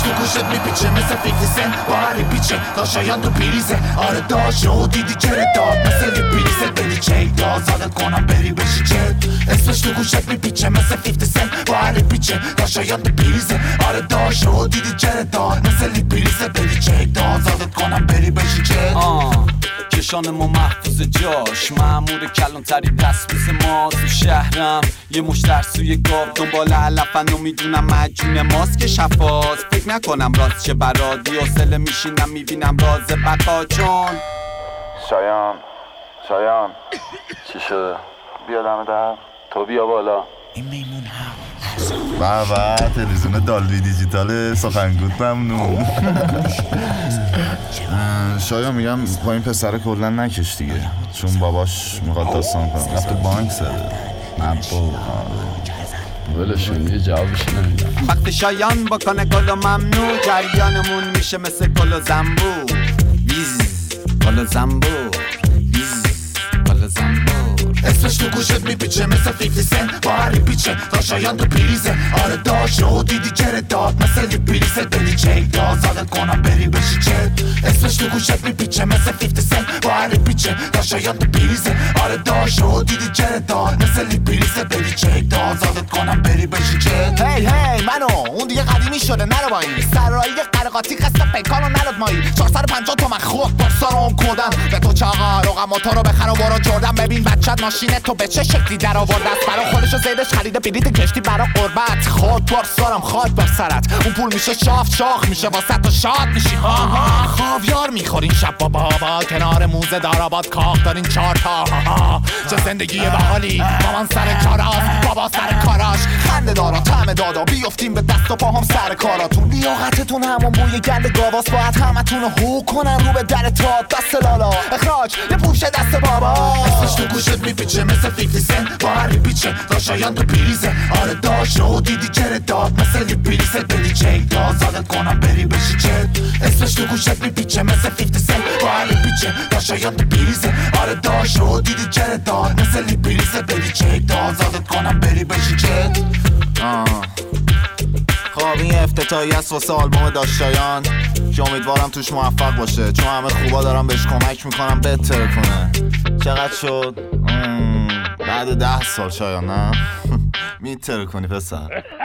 تو گوشت میپیچه مثل 50 سنت با هر پیچه تا شایان تو پیریزه آره داشت و دیدی چرا داد مثل پیریزه بدی چیک داد زادت کنم بری بشی چت اسمش تو گوشت میپیچه مثل 50 سنت با هر پیچه تا شایان تو پیریزه آره داشت و دیدی چرا داد مثل پیریزه بدی چیک داد زادت کنم بری بشی چت کشان ما محفوظ جاش مأمور کلانتری دستبیز ما تو شهرم یه مشتر سوی گاو دنبال علفن و میدونم مجون ماست که شفاست فکر نکنم راست چه برادی حوصله میشینم میبینم راز بقا چون شایان چی شده؟ بیا دم در تو بیا بالا این میمون بابا تلویزیون دالبی دیجیتال سخنگوت ممنون. شایان میگم با این پسر کلا نکش دیگه چون باباش میخواد داستان کنه رفت بانک زده نه بابا ولشون یه جوابش نمیدم وقتی شایان بکنه گل و ممنوع جریانمون میشه مثل گل و زنبور ویز گل و زنبور ویز گل و زنبور اسمش تو گوشت میپیچه مثل 50 سنت با هر پیچه تا شایان تو پیریزه آره داشت و دیدی چرا داد مثل پیریزه بدی چیک داد زادت کنم بری بشی چت اسمش تو گوشت میپیچه مثل 50 سنت با هر پیچه تا شایان تو پیریزه آره داشت و دیدی چرا داد مثل پیریزه بدی چیک داد زادت کنم بری بشی چت هی منو اون دیگه قدیمی شده نرو با این سرایی قرقاتی قصد پیکانو نلد مایی 450 تومن خود برسا رو کودم به تو چاقا رقم موتورو بخر و برو جردن ببین بچت ماشینه تو به چه شکلی در آورده است برا خودشو زیدش خریده بلیط کشتی برا قربت خود برسارم خاک بر سرت اون پول میشه شاخ میشه واسه تو شاد میشی ها خاویار میخورین شب با بابا کنار موزه داراباد کاخ دارین 4 تا چه زندگی باحالی مامان سر کاراست بابا سر کاراش خنده دارا طعم دادا بیافتیم به دست و پاهم سر کاراتون لیاقتتون همون بوی گند گاواست باید همتون هو کنن رو به در تا دست لالا اخراج یه پوشه دست بابا اسمش تو گوشت میپیچه مثل 50 سنت با هر پیچه تا شایان تو پیریزه آره داشت و دیدی چرا داد مثل پیریزه بدی چیک داد زادت کنم بری بشی چت اسمش تو گوشت میپیچه مثل 50 سنت با هر پیچه تا شایان تو پیریزه آره داشت و دیدی چرا داد مثل پیریزه بدی چیک داد زادت کنم بری بشی چت خب این افتتاحی است واسه آلبوم داشتایان که امیدوارم توش موفق باشه چون همه خوبا دارم بهش کمک میکنم بهتر کنه چقدر شد؟ بعد 10 سال شایان نه؟ میتر کنی پسر